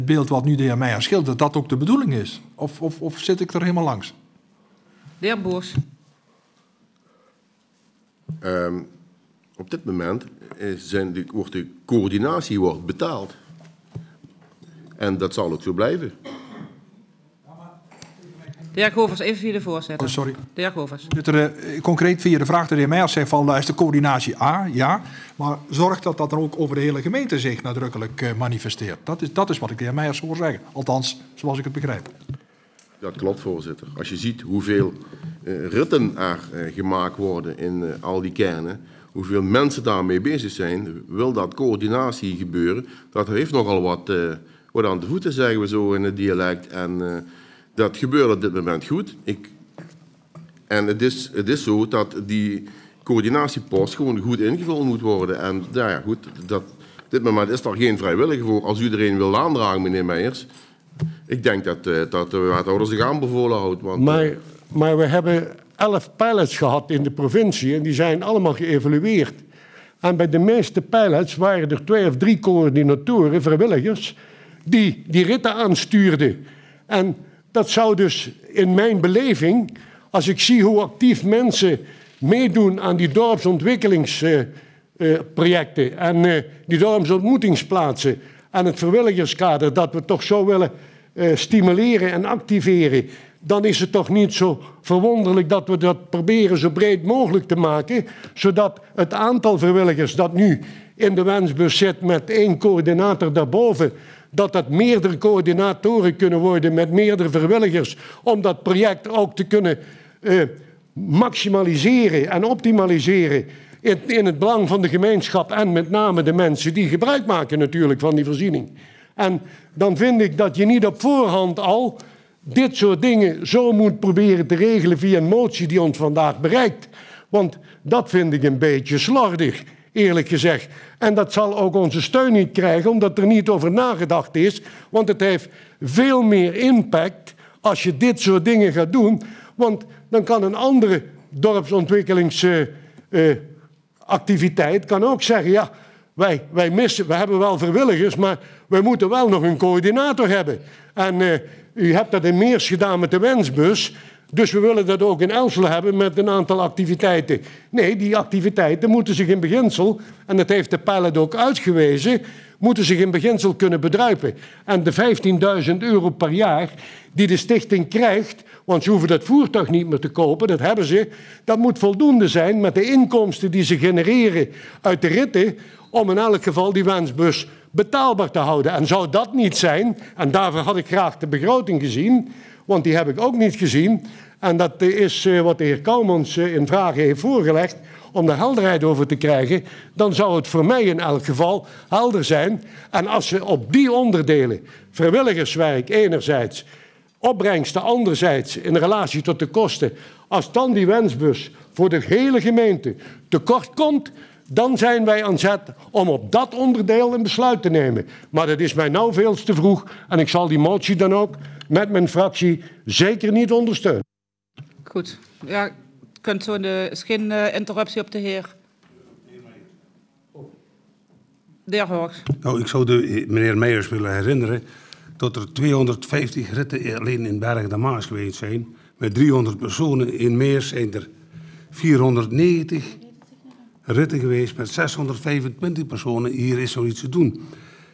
Het beeld wat nu de heer Meijer schildert, dat ook de bedoeling is? Of zit ik er helemaal langs? De heer Boers. Op dit moment wordt de coördinatie betaald. En dat zal ook zo blijven. De heer Govers, even via de voorzitter. Oh, sorry. De heer Govers. Concreet via de vraag de heer Meijer zegt van, is de coördinatie A? Ja. Maar zorg dat dat er ook over de hele gemeente zich nadrukkelijk manifesteert. Dat is wat ik de heer Meijer hoor zeggen. Althans, zoals ik het begrijp. Dat klopt, voorzitter. Als je ziet hoeveel ritten er gemaakt worden in al die kernen, hoeveel mensen daarmee bezig zijn, wil dat coördinatie gebeuren. Dat heeft nogal wat aan de voeten, zeggen we zo in het dialect. En dat gebeurt op dit moment goed. En het is zo dat die coördinatiepost gewoon goed ingevuld moet worden. En ja, goed, op dit moment is daar geen vrijwillige voor. Als iedereen wil aandragen, meneer Meijers. Ik denk dat de wethouder zich aanbevolen houdt. Want, maar we hebben 11 pilots gehad in de provincie en die zijn allemaal geëvalueerd. En bij de meeste pilots waren er 2 of 3 coördinatoren, vrijwilligers, die ritten aanstuurden. En dat zou dus in mijn beleving, als ik zie hoe actief mensen meedoen aan die dorpsontwikkelingsprojecten en die dorpsontmoetingsplaatsen en het vrijwilligerskader dat we toch zo willen stimuleren en activeren, dan is het toch niet zo verwonderlijk dat we dat proberen zo breed mogelijk te maken, zodat het aantal vrijwilligers dat nu in de wensbus zit met 1 coördinator daarboven, dat meerdere coördinatoren kunnen worden met meerdere vrijwilligers om dat project ook te kunnen maximaliseren en optimaliseren in het belang van de gemeenschap en met name de mensen die gebruik maken natuurlijk van die voorziening. En dan vind ik dat je niet op voorhand al dit soort dingen zo moet proberen te regelen via een motie die ons vandaag bereikt. Want dat vind ik een beetje slordig, eerlijk gezegd. En dat zal ook onze steun niet krijgen, omdat er niet over nagedacht is. Want het heeft veel meer impact als je dit soort dingen gaat doen. Want dan kan een andere dorpsontwikkelingsactiviteit kan ook zeggen, ja, wij hebben wel vrijwilligers, maar wij moeten wel nog een coördinator hebben. En u hebt dat in Meers gedaan met de wensbus, dus we willen dat ook in Elselen hebben met een aantal activiteiten. Nee, die activiteiten moeten zich in beginsel, en dat heeft de pilot ook uitgewezen, moeten zich in beginsel kunnen bedruipen. En de €15.000 per jaar die de stichting krijgt, want ze hoeven dat voertuig niet meer te kopen, dat hebben ze, dat moet voldoende zijn met de inkomsten die ze genereren uit de ritten, om in elk geval die wensbus betaalbaar te houden. En zou dat niet zijn, en daarvoor had ik graag de begroting gezien, want die heb ik ook niet gezien, en dat is wat de heer Kouwmans in vragen heeft voorgelegd, om daar helderheid over te krijgen, dan zou het voor mij in elk geval helder zijn. En als ze op die onderdelen, vrijwilligerswerk enerzijds, opbrengsten anderzijds in relatie tot de kosten, als dan die wensbus voor de hele gemeente tekort komt, dan zijn wij aan zet om op dat onderdeel een besluit te nemen. Maar dat is mij nou veel te vroeg en ik zal die motie dan ook met mijn fractie zeker niet ondersteunen. Goed. Ja, kunt zo is geen interruptie op de heer. De heer Horks. Nou, ik zou meneer Meijers willen herinneren dat er 250 ritten alleen in Berg de Maas geweest zijn. Met 300 personen. In Meers zijn er 490 ritten geweest met 625 personen. Hier is zoiets te doen.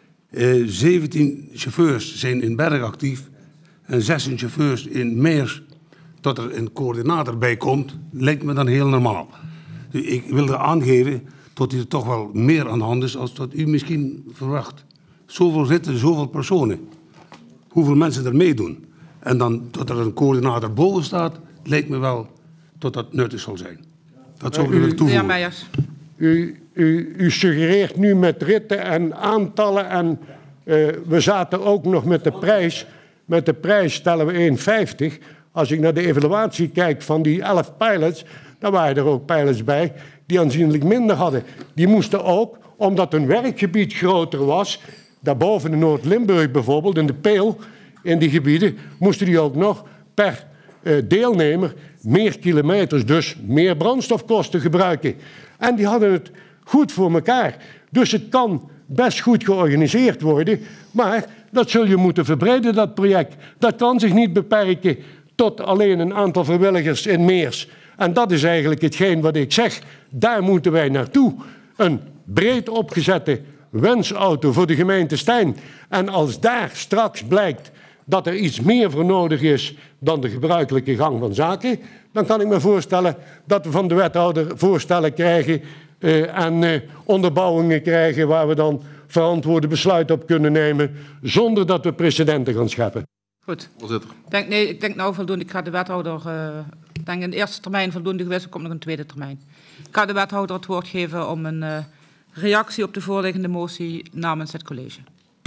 17 chauffeurs zijn in Berg actief en 16 chauffeurs in Meers. Dat er een coördinator bij komt, lijkt me dan heel normaal. Dus ik wilde aangeven dat er toch wel meer aan de hand is als dat u misschien verwacht. Zoveel ritten, zoveel personen. Hoeveel mensen er meedoen. En dan dat er een coördinator boven staat, lijkt me wel dat dat nuttig zal zijn. Dat zou ik willen toevoegen. Ja, Meijers. U suggereert nu met ritten en aantallen en we zaten ook nog met de prijs. Met de prijs stellen we 1,50. Als ik naar de evaluatie kijk van die 11 pilots, dan waren er ook pilots bij die aanzienlijk minder hadden. Die moesten ook, omdat hun werkgebied groter was, daarboven in Noord-Limburg bijvoorbeeld, in de Peel, in die gebieden, moesten die ook nog per deelnemer meer kilometers, dus meer brandstofkosten gebruiken. En die hadden het goed voor elkaar. Dus het kan best goed georganiseerd worden. Maar dat zul je moeten verbreden, dat project. Dat kan zich niet beperken tot alleen een aantal vrijwilligers in Meers. En dat is eigenlijk hetgeen wat ik zeg. Daar moeten wij naartoe. Een breed opgezette wensauto voor de gemeente Stein. En als daar straks blijkt dat er iets meer voor nodig is dan de gebruikelijke gang van zaken, dan kan ik me voorstellen dat we van de wethouder voorstellen krijgen en onderbouwingen krijgen waar we dan verantwoorde besluiten op kunnen nemen zonder dat we precedenten gaan scheppen. Goed. Voorzitter. Ik denk nou voldoende. Ik ga de wethouder, ik denk in de eerste termijn voldoende geweest, er komt nog een tweede termijn. Ik ga de wethouder het woord geven om een reactie op de voorliggende motie namens het college.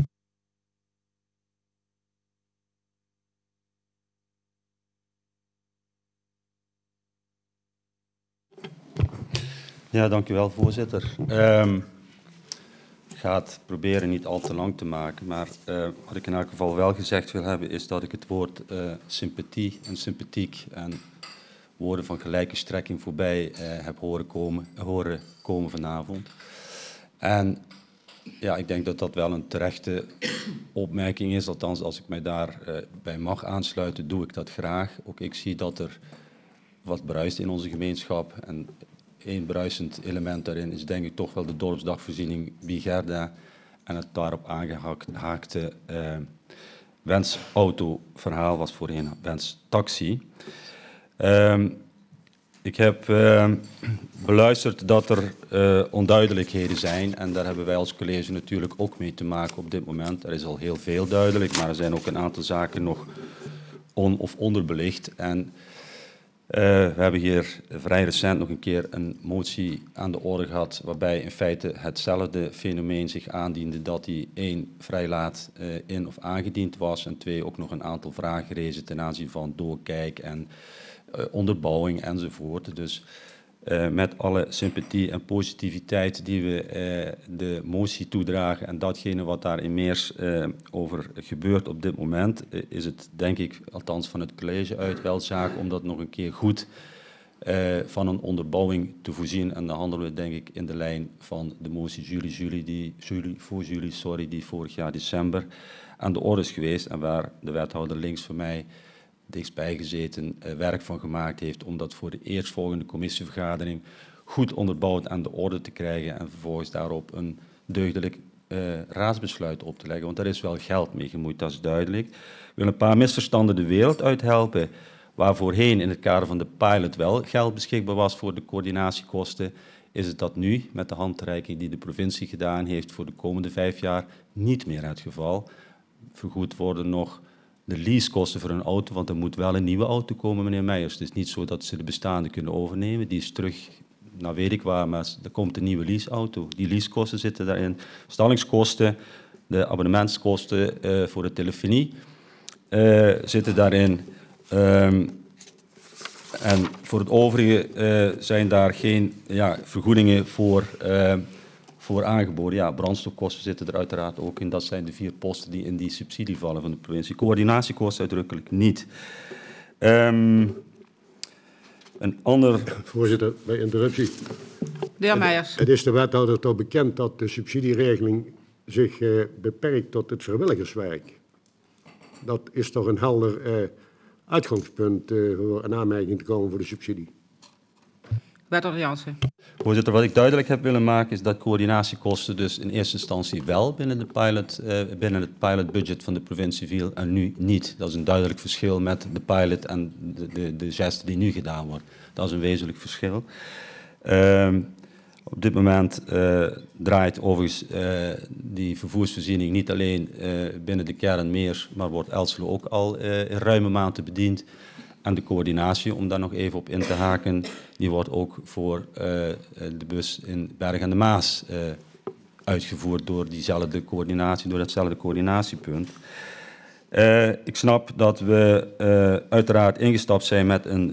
Ja, dank u wel, voorzitter. Ik ga het proberen niet al te lang te maken, maar wat ik in elk geval wel gezegd wil hebben is dat ik het woord sympathie en sympathiek en woorden van gelijke strekking voorbij heb horen komen vanavond. En ja, ik denk dat dat wel een terechte opmerking is, althans als ik mij daarbij mag aansluiten, doe ik dat graag. Ook ik zie dat er wat bruist in onze gemeenschap en één bruisend element daarin is denk ik toch wel de dorpsdagvoorziening Bigerda en het daarop aangehaakte wensauto-verhaal was voorheen wenstaxi. Ik heb beluisterd dat er onduidelijkheden zijn en daar hebben wij als college natuurlijk ook mee te maken op dit moment. Er is al heel veel duidelijk, maar er zijn ook een aantal zaken nog of onderbelicht. En we hebben hier vrij recent nog een keer een motie aan de orde gehad waarbij in feite hetzelfde fenomeen zich aandiende dat die 1 vrij laat in of aangediend was en 2 ook nog een aantal vragen gerezen ten aanzien van doorkijk en onderbouwing enzovoort. Dus met alle sympathie en positiviteit die we de motie toedragen en datgene wat daar in Meers over gebeurt op dit moment, is het denk ik, althans van het college uit, wel zaak om dat nog een keer goed van een onderbouwing te voorzien. En dan handelen we denk ik in de lijn van de motie juli, die vorig jaar december aan de orde is geweest en waar de wethouder links van mij dichtstbij gezeten werk van gemaakt heeft om dat voor de eerstvolgende commissievergadering goed onderbouwd aan de orde te krijgen en vervolgens daarop een deugdelijk raadsbesluit op te leggen. Want daar is wel geld mee gemoeid, dat is duidelijk. Ik wil een paar misverstanden de wereld uithelpen. Waar voorheen in het kader van de pilot wel geld beschikbaar was voor de coördinatiekosten, is het dat nu met de handreiking die de provincie gedaan heeft voor de komende 5 jaar niet meer het geval. Vergoed worden nog de leasekosten voor een auto, want er moet wel een nieuwe auto komen, meneer Meijers. Het is niet zo dat ze de bestaande kunnen overnemen. Die is terug, nou weet ik waar, maar er komt een nieuwe leaseauto. Die leasekosten zitten daarin. Stallingskosten, de abonnementskosten voor de telefonie zitten daarin. En voor het overige zijn daar geen vergoedingen voor aangeboden. Ja, brandstofkosten zitten er uiteraard ook in. Dat zijn de 4 posten die in die subsidie vallen van de provincie. Coördinatiekosten uitdrukkelijk niet. Een ander... Voorzitter, bij interruptie. De heer Meijers. Het is de wethouder toch bekend dat de subsidieregeling zich beperkt tot het vrijwilligerswerk. Dat is toch een helder uitgangspunt voor een aanmerking te komen voor de subsidie. Wethouder Jansen. Voorzitter, wat ik duidelijk heb willen maken is dat coördinatiekosten dus in eerste instantie wel binnen het pilotbudget van de provincie viel en nu niet. Dat is een duidelijk verschil met de pilot en de geste die nu gedaan wordt. Dat is een wezenlijk verschil. Op dit moment draait overigens die vervoersvoorziening niet alleen binnen de kern Meers, maar wordt Elselo ook al in ruime mate bediend. En de coördinatie, om daar nog even op in te haken, die wordt ook voor de bus in Berg aan de Maas uitgevoerd door diezelfde coördinatie, door datzelfde coördinatiepunt. Ik snap dat we uiteraard ingestapt zijn met een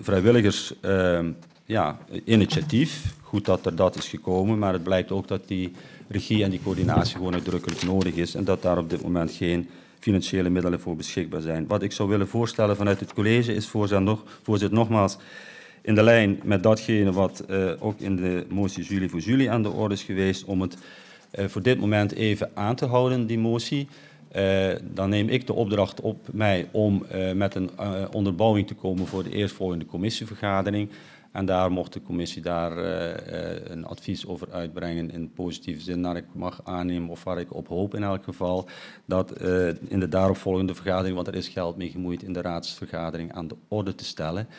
vrijwilligersinitiatief. Goed dat er dat is gekomen, maar het blijkt ook dat die regie en die coördinatie gewoon uitdrukkelijk nodig is en dat daar op dit moment geen financiële middelen voor beschikbaar zijn. Wat ik zou willen voorstellen vanuit het college is, voorzitter, nogmaals, in de lijn met datgene wat ook in de motie juli aan de orde is geweest, om het voor dit moment even aan te houden, die motie. Dan neem ik de opdracht op mij om met een onderbouwing te komen voor de eerstvolgende commissievergadering. En daar mocht de commissie daar een advies over uitbrengen in positieve zin, dat ik mag aannemen of waar ik op hoop in elk geval, dat in de daaropvolgende vergadering, want er is geld mee gemoeid, in de raadsvergadering aan de orde te stellen.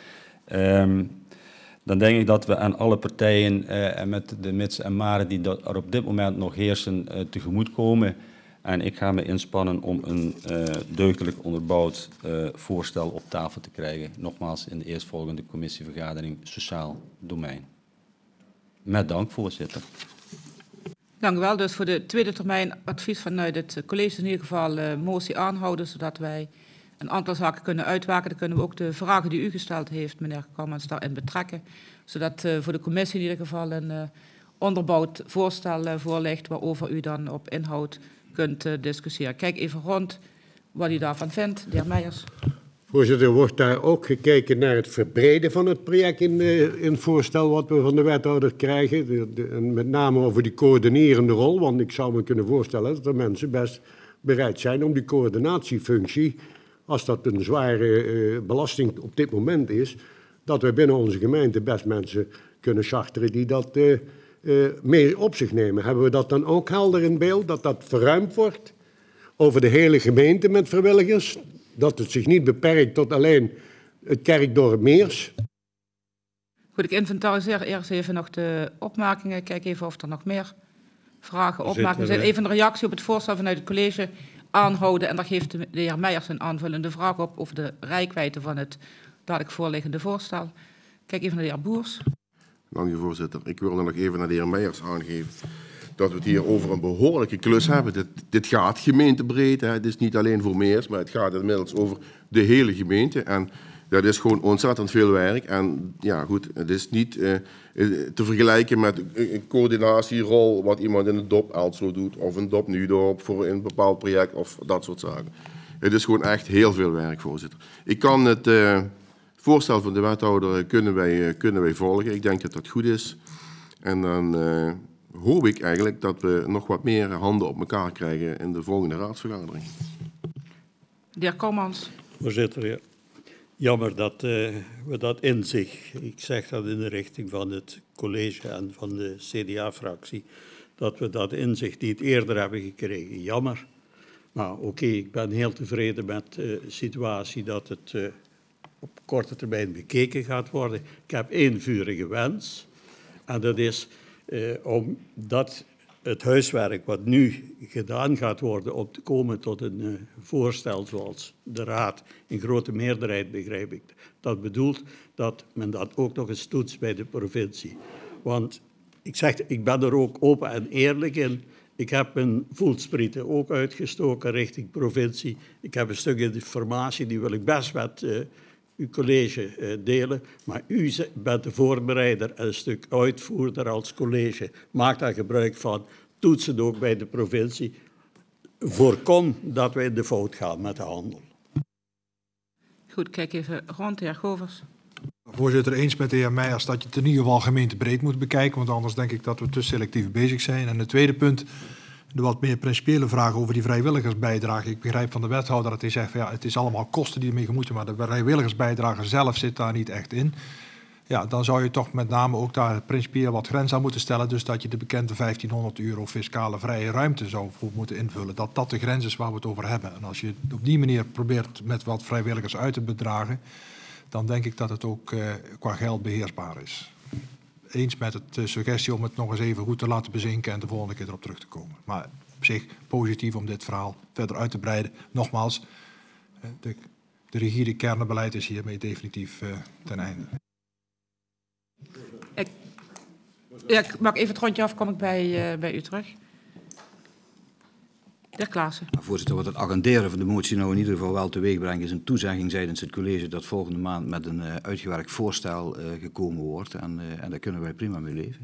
Dan denk ik dat we aan alle partijen en met de mits en maren die er op dit moment nog heersen tegemoetkomen. En ik ga me inspannen om een deugdelijk onderbouwd voorstel op tafel te krijgen. Nogmaals in de eerstvolgende commissievergadering Sociaal Domein. Met dank, voorzitter. Dank u wel. Dus voor de tweede termijn advies vanuit het college in ieder geval motie aanhouden, zodat wij een aantal zaken kunnen uitwaken. Dan kunnen we ook de vragen die u gesteld heeft, meneer Kamans, daarin betrekken. Zodat voor de commissie in ieder geval een onderbouwd voorstel voorligt, waarover u dan op inhoud kunt discussiëren. Kijk even rond wat u daarvan vindt. De heer Meijers. Voorzitter, wordt daar ook gekeken naar het verbreden van het project in het voorstel wat we van de wethouder krijgen? En met name over die coördinerende rol, want ik zou me kunnen voorstellen dat er mensen best bereid zijn om die coördinatiefunctie, als dat een zware belasting op dit moment is, dat we binnen onze gemeente best mensen kunnen charteren die dat meer op zich nemen. Hebben we dat dan ook helder in beeld, dat dat verruimd wordt over de hele gemeente met vrijwilligers? Dat het zich niet beperkt tot alleen het kerkdorp Meers? Goed, ik inventariseer eerst even nog de opmerkingen. Kijk even of er nog meer vragen, opmerkingen zijn. Even een reactie op het voorstel vanuit het college aanhouden. En daar geeft de heer Meijers een aanvullende vraag op over de reikwijdte van het dadelijk voorliggende voorstel. Kijk even naar de heer Boers. Dank u, voorzitter. Ik wil nog even naar de heer Meijers aangeven dat we het hier over een behoorlijke klus hebben. Dit gaat gemeentebreed. Hè. Het is niet alleen voor Meers, maar het gaat inmiddels over de hele gemeente. En dat is gewoon ontzettend veel werk. En ja, goed, het is niet te vergelijken met een coördinatierol wat iemand in het DOP Elslo doet of een DOP Nudorp voor een bepaald project of dat soort zaken. Het is gewoon echt heel veel werk, voorzitter. Ik kan het voorstel van de wethouder kunnen wij volgen. Ik denk dat dat goed is. En dan hoop ik eigenlijk dat we nog wat meer handen op elkaar krijgen in de volgende raadsvergadering. De heer Komans. Voorzitter, ja. Jammer dat we dat inzicht, ik zeg dat in de richting van het college en van de CDA-fractie, dat we dat inzicht niet eerder hebben gekregen. Jammer. Maar oké, ik ben heel tevreden met de situatie dat het op korte termijn bekeken gaat worden. Ik heb één vurige wens. En dat is omdat het huiswerk wat nu gedaan gaat worden om te komen tot een voorstel zoals de Raad in grote meerderheid, begrijp ik, dat bedoelt dat men dat ook nog eens toetst bij de provincie. Want ik zeg, ik ben er ook open en eerlijk in. Ik heb mijn voelsprieten ook uitgestoken richting provincie. Ik heb een stuk informatie, die wil ik best met uw college delen. Maar u bent de voorbereider en een stuk uitvoerder als college. Maak daar gebruik van. Toets het ook bij de provincie. Voorkom dat we in de fout gaan met de handel. Goed, kijk even rond, de heer Govers. Voorzitter, eens met de heer Meijers dat je het in ieder geval gemeentebreed moet bekijken, want anders denk ik dat we te selectief bezig zijn. En het tweede punt, de wat meer principiële vraag over die vrijwilligersbijdrage. Ik begrijp van de wethouder dat hij zegt van ja, het is allemaal kosten die ermee gemoeid worden, maar de vrijwilligersbijdrage zelf zit daar niet echt in. Ja, dan zou je toch met name ook daar principieel wat grens aan moeten stellen. Dus dat je de bekende €1500 fiscale vrije ruimte zou voor moeten invullen. Dat dat de grens is waar we het over hebben. En als je op die manier probeert met wat vrijwilligers uit te bedragen, dan denk ik dat het ook qua geld beheersbaar is. Eens met de suggestie om het nog eens even goed te laten bezinken en de volgende keer erop terug te komen. Maar op zich positief om dit verhaal verder uit te breiden. Nogmaals, de rigide kernenbeleid is hiermee definitief ten einde. Ik maak even het rondje af, kom ik bij u terug. De heer Klaassen. Voorzitter, wat het agenderen van de motie nou in ieder geval wel teweeg brengt, is een toezegging seitens het college dat volgende maand met een uitgewerkt voorstel gekomen wordt. En daar kunnen wij prima mee leven.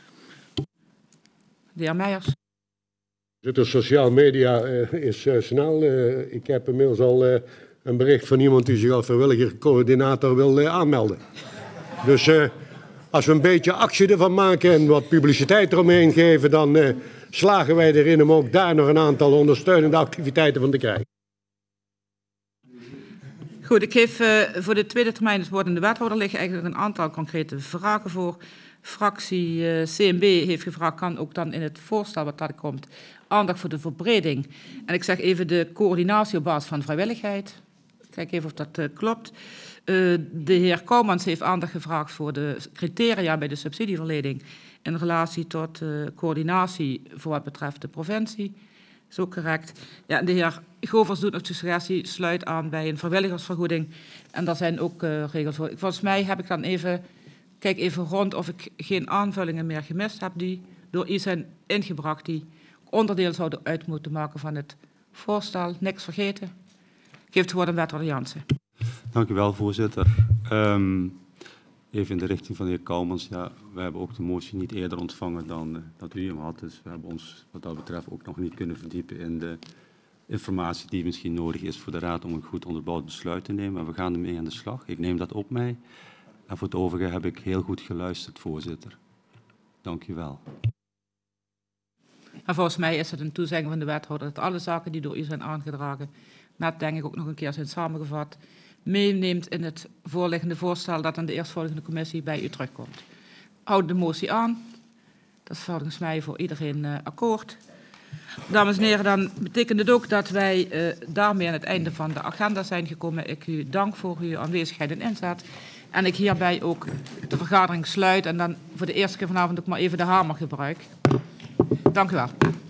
De heer Meijers. De sociale media is snel. Ik heb inmiddels al een bericht van iemand die zich als vrijwilliger coördinator wil aanmelden. Dus als we een beetje actie ervan maken en wat publiciteit eromheen geven, slagen wij erin om ook daar nog een aantal ondersteunende activiteiten van te krijgen. Goed, ik geef voor de tweede termijn het woord aan de wethouder. Er liggen eigenlijk een aantal concrete vragen voor. Fractie CNB heeft gevraagd, kan ook dan in het voorstel wat daar komt, aandacht voor de verbreding. En ik zeg even de coördinatie op basis van vrijwilligheid. Kijk even of dat klopt. De heer Kouwmans heeft aandacht gevraagd voor de criteria bij de subsidieverlening in relatie tot coördinatie voor wat betreft de provincie. Is ook correct. Ja, de heer Govers doet nog de suggestie, sluit aan bij een vrijwilligersvergoeding. En daar zijn ook regels voor. Volgens mij heb ik dan even, kijk even rond of ik geen aanvullingen meer gemist heb die door u zijn ingebracht, die onderdeel zouden uit moeten maken van het voorstel. Niks vergeten. Ik geef het woord aan wethouder Jansen. Dank u wel, voorzitter. Even in de richting van de heer Kouwmans. Ja, we hebben ook de motie niet eerder ontvangen dan dat u hem had. Dus we hebben ons wat dat betreft ook nog niet kunnen verdiepen in de informatie die misschien nodig is voor de Raad om een goed onderbouwd besluit te nemen. Maar we gaan ermee aan de slag. Ik neem dat op mij. En voor het overige heb ik heel goed geluisterd, voorzitter. Dank u wel. En volgens mij is het een toezegging van de wethouder dat alle zaken die door u zijn aangedragen, met denk ik ook nog een keer zijn samengevat, meeneemt in het voorliggende voorstel dat aan de eerstvolgende commissie bij u terugkomt. Houd de motie aan. Dat is volgens mij voor iedereen akkoord. Dames en heren, dan betekent het ook dat wij daarmee aan het einde van de agenda zijn gekomen. Ik u dank voor uw aanwezigheid en inzet. En ik hierbij ook de vergadering sluit en dan voor de eerste keer vanavond ook maar even de hamer gebruik. Dank u wel.